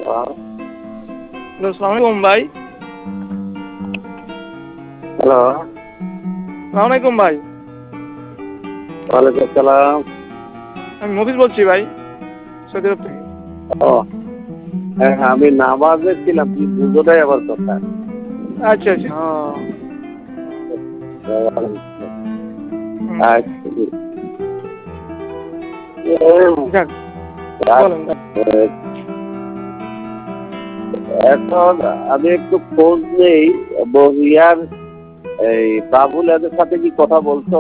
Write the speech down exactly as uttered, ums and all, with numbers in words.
Hello, আসসালামু আলাইকুম ভাই। হ্যালো, আসসালামু আলাইকুম ভাই। ওয়ালাইকুম আসসালাম। আমি মফিজ বলছি ভাই, সৌদি আরব থেকে। ও হ্যাঁ, আমি নামাজে ছিলাম, তুই বুঝো নাই আমার কথা। আচ্ছা আচ্ছা। ও হুম, আচ্ছা, যাক, বলেন ভাই। এখন আমি একটু খোঁজ নেই, বহিয়ার এই বাবুল এদের সাথে কি কথা বলছো?